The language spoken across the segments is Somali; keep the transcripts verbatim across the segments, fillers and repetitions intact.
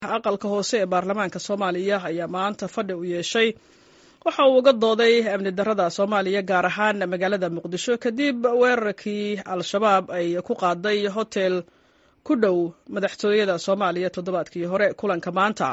aqalka hoose ee baarlamaanka Soomaaliya ayaa maanta fadhi u yeeshay waxa uu uga dooday amni darrada Soomaaliya gaar ahaan magaalada Muqdisho kadib weerarkii al-shabaab ay ku qaaday hotel ku dhow madaxtooyada Soomaaliya toddobaadkii hore. Kulanka maanta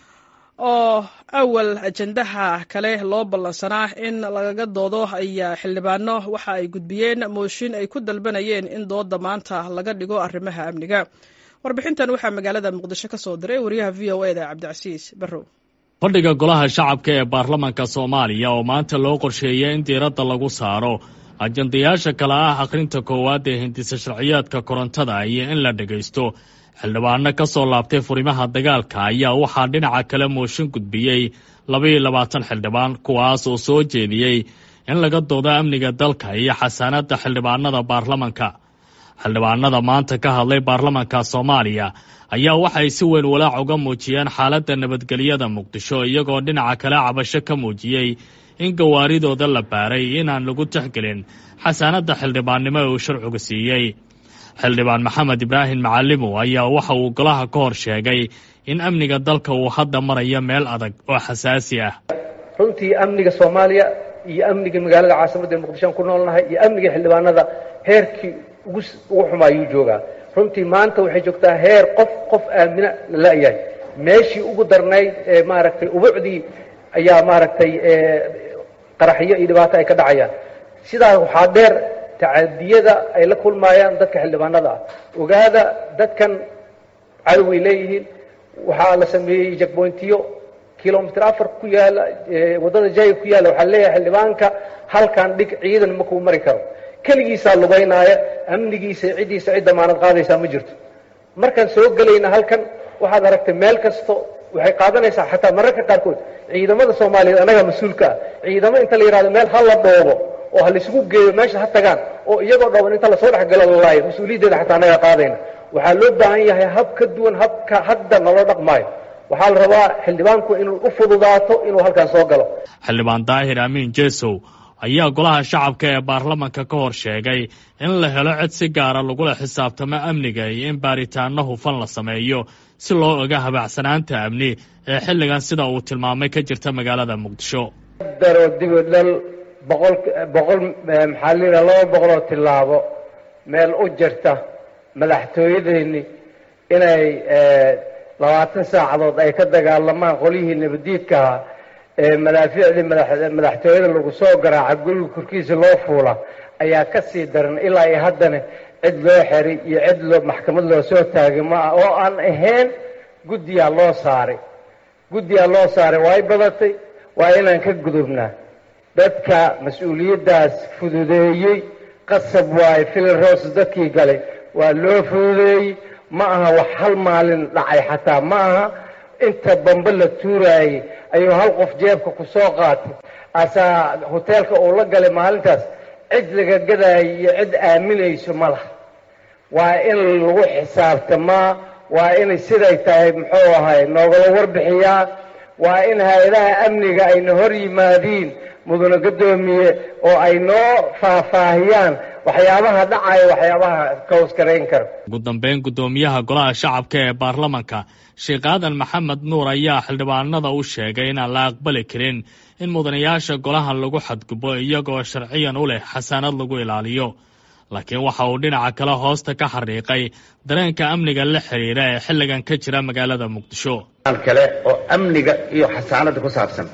oo awal ajandaha kale loo ballansanaa in lagaga doodo ayaa xildhibaano waxa ay gudbiyeen mooshin ay ku dalbanayeen in dooda maanta laga dhigo arrimaha amniga. warbixintan waxaa magaalada Muqdisho ka soo diray wariyaha V O A da Cabdicasiis Barrow. fadhiga golaha shacabka ee baarlamaanka Soomaaliya oo maanta loo qorsheeyay in diiradda lagu saaro ajandayaasha kala ah akhrinta koowaad ee hindisa sharciyaadka korontada iyo in la dhagaysto xildhibaano ka soo laabtay furimaha dagaalka ayaa waxaa dhinaca kale mooshin gudbiyey laba iyo labaatan xildhibaan kuwaas oo soo jeediyey in laga doodo amniga dalka iyo xasaanada xildhibaanada baarlamaanka. xildhibaanada maanta ka hadlay baarlamaanka Soomaaliya ayaa waxay si weyn walaac uga muujiyeen xaaladda nabadgelyada Muqdisho iyagoo dhinaca kale cabasho ka muujiyey in gawaaridooda la baaray inaan lagu tixgelin xasaanada xildhibaannimo ee uu sharcigu siiyey. xildhibaan Maxamed Ibraahim Macalimo ayaa waxa uu golaha ka hor sheegay in amniga dalka uu hadda marayo meel adag oo xasaasi ah. runtii amniga Soomaaliya iyo amniga magaalada caasimadda Muqdisho ku noolnahay iyo amniga xildhibaanada heerkii ugu xumaayuu joogaa. runtii maanta waxay joogtaa heer qof qof aamina la yahay meeshii ugu darnayd ee maaragtay ubucdii ayaa maaragtay qaraxiyo iyo dhibaato ay ka dhacayaan. sidaa waxaa dheer tacadiyada ay la kulmayaan dadka xildhibaanada ah. ogaada dadkan cadoway leeyihiin. waxaa la sameeyey jackpointiyo kilomitr afar ku yaala wadada jay ku yaala waxaa leeyahay xildhibaanka halkan dhig ciidan ma kuu mari karo. keligiisaa lugaynaya amnigiisa ciddiisa cid damaanad qaadaysaa ma jirto. markaan soo gelayna halkan waxaad aragtay meel kasto waxay qaadanaysaa xataa mararka qaarkood ciidamada Soomaaliyeed anaga mas-uulka ah ciidamo inta la yidhahdo meel ha la dhoobo oo ha laisugu geeyo meesha ha tagaan oo iyagoo dhooban inta lasoo dhexgalo lalaayo mas-uuliyaddeeda xataa anaga qaadayna. waxaa loo baahan yahay hab ka duwan habka hadda naloo dhaqmaayo. waxaa la rabaa xildhibaanku inuu u fududaato inuu halkan soo galo. xildhibaan daahir amiin jeesow ayaa golaha shacabka ee baarlamaanka ka hor sheegay in la helo cid si gaara lagula xisaabtamo amniga iyo in baaritaano hufan la sameeyo si loo oga habacsanaanta amni ee xilligan sida uu tilmaamay ka jirta magaalada Muqdisho. daro dibadal boqol boqol maxallina laba boqoloo tilaabo meel u jirta madaxtooyadeeni inay labaatan saacadood ay ka dagaalamaan qolihii nabadiidka ee madaafiicdii madaxtooyada lagu soo garaaca guriga korkiisa loo fuula ayaa ka sii daran ilaa iyo haddana cid loo xiray iyo cid loo maxkamad loo soo taagay ma ah oo aan ahayn guddiyaa loo saaray guddiyaa loo saaray way badatay waa inaan ka gudubnaa. dadka mas-uuliyaddaas fududeeyey qasab waaye filin roos dadkii galay waa loo fududeeyey ma aha wax hal maalin dhacay xataa ma aha inta bamba la tuuraayey ayuu hal qof jeebka ku soo qaatay asaa hoteelka uu la galay maalintaas cid laga gadaayo iyo cid aaminayso ma laha. waa in lagu xisaabtamaa waa inay siday tahay muxuu ahay noogala warbixiyaa waa in hay-adaha amniga ayna hor yimaadiin mudane gadoomiye oo ay noo faahfaahiyaan waxyaabaha dhacaya waxyaabaha kawskarayn kara. ugu dambeyn guddoomiyaha golaha shacabka ee baarlamaanka Sheekh Aadan Maxamed Nuur ayaa xildhibaanada u sheegay inaan la aqbali karin in mudanayaasha golaha lagu xadgubo iyagoo sharciyan u leh xasaanad lagu ilaaliyo. laakiin waxa uu dhinaca kale hoosta ka xariiqay dareenka amniga la xiriira ee xilligan ka jira magaalada Muqdisho. kale oo amniga iyo xasaanada ku saabsan.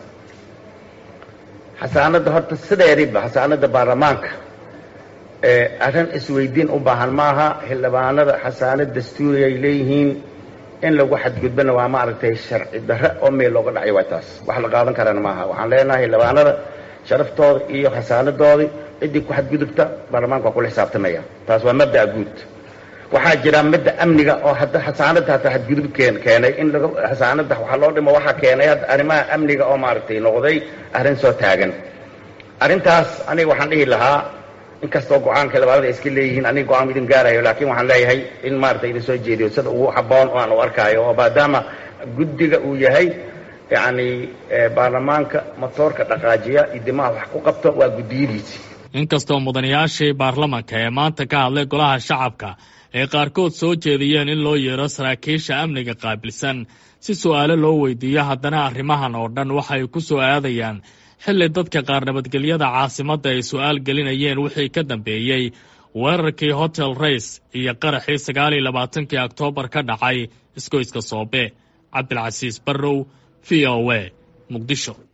xasaanada horta sideediba xasaanada baarlamaanka ee arrin isweydiin u baahan maaha. xildhibaanada xasaanad dastuuri ay leeyihiin in lagu xadgudbana waa maaragtay sharci darro oo meel looga dhacay waa taas wax la qaadan karana maaha. waxaan leenahay xildhibaanada sharaftooda iyo xasaanadoodii ciddii ku xadgudubta baarlamaanka waa kula xisaabtamaya. taas waa mabda'a guud. waxaa jira midda amniga oo hadda xasaanada hataa xadgudub keenay in laga xasaanada waxa loo dhimo waxaa keenay hadda arrimaha amniga oo maaragtay noqday arrin soo taagan. arrintaas aniga waxaan dhihi lahaa inkastoo go-aanka xildhibaanada iska leeyihiin aniga go-aan idin gaarayo laakiin waxaan leeyahay in maaragtay idin soo jeediyo sida ugu habboon oo aan u arkaayo oo maadaama guddiga uu yahay yacni baarlamaanka matoorka dhaqaajiya iyo dimaha wax ku qabto waa guddiyadiisi. inkastoo mudanayaashii baarlamaanka ee maanta ka hadlay golaha shacabka ee qaarkood soo jeediyeen in loo yeero saraakiisha amniga qaabilsan si su'aalo loo weydiiyo haddana arrimahan oo dhan waxay ku soo aadayaan xilli dadka qaar nabadgelyada caasimadda ay su'aal gelinayeen wixii ka dambeeyey weerarkii hotel rays iyo qaraxii sagaal iyo labaatankii oktoobar ka dhacay isgoyska soobe. cabdilcasiis barrow v o a muqdisho.